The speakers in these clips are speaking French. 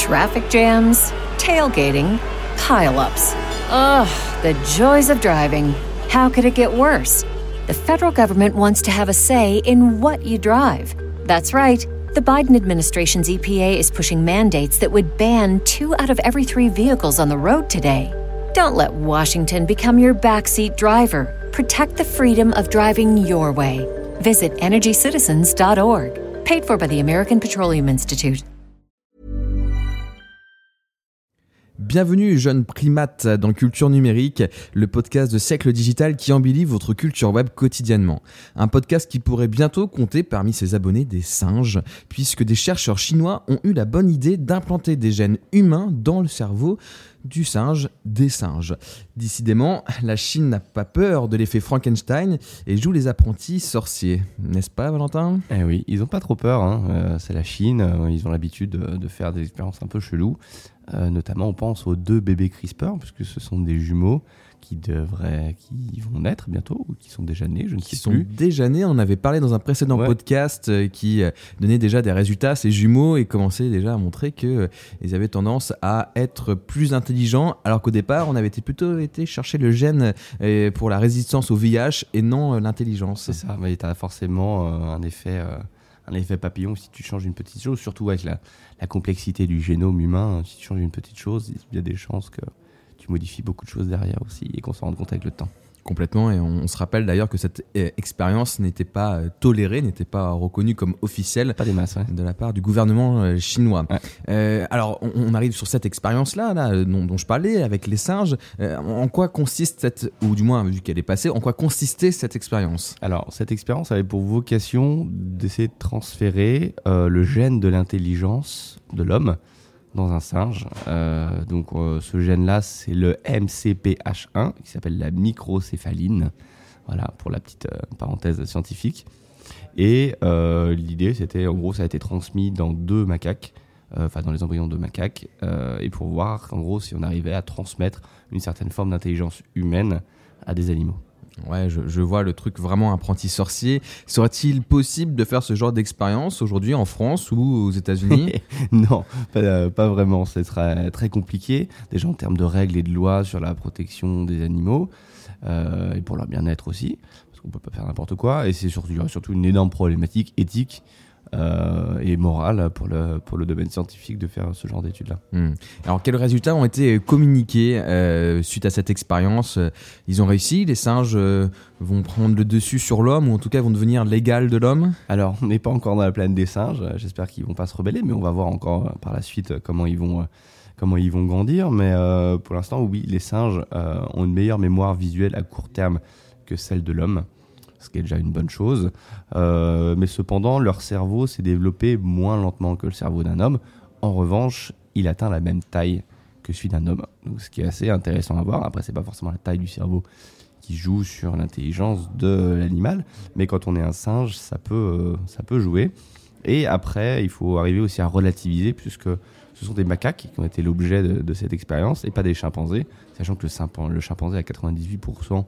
Traffic jams, tailgating, pile-ups. Ugh, the joys of driving. How could it get worse? The federal government wants to have a say in what you drive. That's right. The Biden administration's EPA is pushing mandates that would ban 2 out of every 3 vehicles on the road today. Don't let Washington become your backseat driver. Protect the freedom of driving your way. Visit EnergyCitizens.org. Paid for by the American Petroleum Institute. Bienvenue jeunes primates dans Culture Numérique, le podcast de Siècle Digital qui embellit votre culture web quotidiennement. Un podcast qui pourrait bientôt compter parmi ses abonnés des singes, puisque des chercheurs chinois ont eu la bonne idée d'implanter des gènes humains dans le cerveau du singe des singes. Décidément, la Chine n'a pas peur de l'effet Frankenstein et joue les apprentis sorciers. N'est-ce pas, Valentin ? Eh oui, ils n'ont pas trop peur, c'est la Chine, ils ont l'habitude de faire des expériences un peu cheloues. Notamment, on pense aux 2 bébés CRISPR, puisque ce sont des jumeaux qui vont naître bientôt, ou qui sont déjà nés, je ne sais plus. Qui sont déjà nés, on avait parlé dans un précédent podcast qui donnait déjà des résultats, ces jumeaux, et commençait déjà à montrer qu'ils avaient tendance à être plus intelligents, alors qu'au départ, on avait plutôt été chercher le gène pour la résistance au VIH et non l'intelligence. C'est ça, mais tu as forcément un effet papillon si tu changes une petite chose, surtout avec la complexité du génome humain. Si tu changes une petite chose, il y a des chances que tu modifies beaucoup de choses derrière aussi et qu'on s'en rende compte avec le temps. Complètement, et on se rappelle d'ailleurs que cette expérience n'était pas tolérée, n'était pas reconnue comme officielle pas des masses, de la part du gouvernement chinois. Ouais. Alors, on arrive sur cette expérience-là dont je parlais avec les singes. En quoi consiste ou du moins, vu qu'elle est passée, en quoi consistait cette expérience ? Alors, cette expérience avait pour vocation d'essayer de transférer le gène de l'intelligence de l'homme dans un singe. Ce gène-là, c'est le MCPH1, qui s'appelle la microcéphaline. Voilà, pour la petite parenthèse scientifique. Et l'idée, c'était, en gros, ça a été transmis dans 2 macaques, dans les embryons de macaques, et pour voir, en gros, si on arrivait à transmettre une certaine forme d'intelligence humaine à des animaux. Ouais, je vois le truc vraiment apprenti sorcier. Serait-il possible de faire ce genre d'expérience aujourd'hui en France ou aux États-Unis ? Non, pas vraiment. C'est très, très compliqué. Déjà en termes de règles et de lois sur la protection des animaux et pour leur bien-être aussi, parce qu'on peut pas faire n'importe quoi. Et c'est surtout une énorme problématique éthique et morale pour le domaine scientifique de faire ce genre d'études-là. Alors, quels résultats ont été communiqués suite à cette expérience ? Ils ont réussi ? Les singes vont prendre le dessus sur l'homme, ou en tout cas vont devenir l'égal de l'homme ? Alors, on n'est pas encore dans la planète des singes. J'espère qu'ils vont pas se rebeller, mais on va voir encore par la suite comment ils vont grandir. Mais pour l'instant, oui, les singes ont une meilleure mémoire visuelle à court terme que celle de l'homme, ce qui est déjà une bonne chose. Mais cependant, leur cerveau s'est développé moins lentement que le cerveau d'un homme. En revanche, il atteint la même taille que celui d'un homme. Donc, ce qui est assez intéressant à voir. Après, c'est pas forcément la taille du cerveau qui joue sur l'intelligence de l'animal, mais quand on est un singe, ça peut jouer. Et après, il faut arriver aussi à relativiser, puisque ce sont des macaques qui ont été l'objet de cette expérience, et pas des chimpanzés, sachant que le chimpanzé a 98%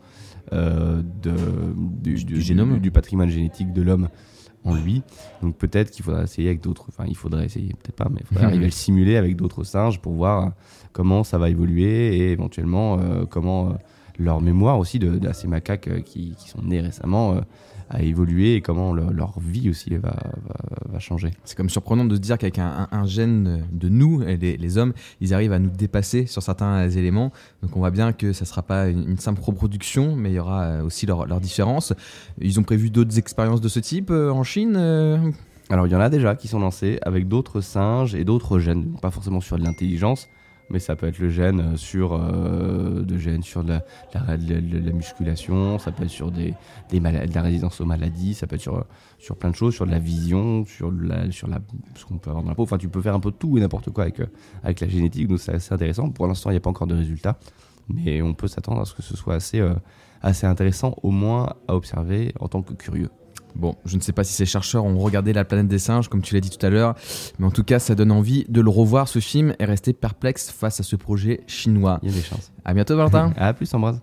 du génome, du patrimoine génétique de l'homme en lui. Donc peut-être qu'il faudra essayer avec d'autres, il faudrait arriver à le simuler avec d'autres singes pour voir comment ça va évoluer et éventuellement comment leur mémoire aussi de ces macaques qui sont nés récemment a évolué et comment leur vie aussi va changer. C'est comme surprenant de se dire qu'avec un gène de nous, les hommes, ils arrivent à nous dépasser sur certains éléments. Donc on voit bien que ça ne sera pas une simple reproduction, mais il y aura aussi leurs différences. Ils ont prévu d'autres expériences de ce type en Chine Alors il y en a déjà qui sont lancés avec d'autres singes et d'autres gènes, pas forcément sur de l'intelligence, mais ça peut être le gène sur de la musculation, ça peut être sur de la résistance aux maladies, ça peut être sur plein de choses, sur de la vision, sur ce qu'on peut avoir dans la peau. Enfin, tu peux faire un peu tout et n'importe quoi avec la génétique, donc c'est assez intéressant. Pour l'instant, il n'y a pas encore de résultats, mais on peut s'attendre à ce que ce soit assez intéressant, au moins à observer en tant que curieux. Bon, je ne sais pas si ces chercheurs ont regardé La planète des singes, comme tu l'as dit tout à l'heure, mais en tout cas, ça donne envie de le revoir, ce film, et rester perplexe face à ce projet chinois. Il y a des chances. À bientôt, Valentin. À plus, Ambroise.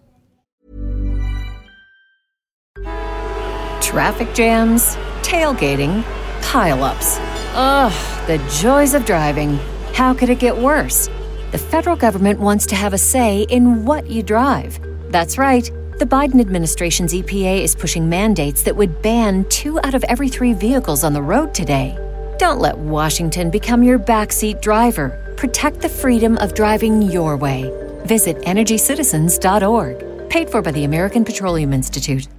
Traffic jams, tailgating, pile-ups. Ugh, the joys of driving. How could it get worse? The federal government wants to have a say in what you drive. That's right. The Biden administration's EPA is pushing mandates that would ban 2 out of every 3 vehicles on the road today. Don't let Washington become your backseat driver. Protect the freedom of driving your way. Visit EnergyCitizens.org. Paid for by the American Petroleum Institute.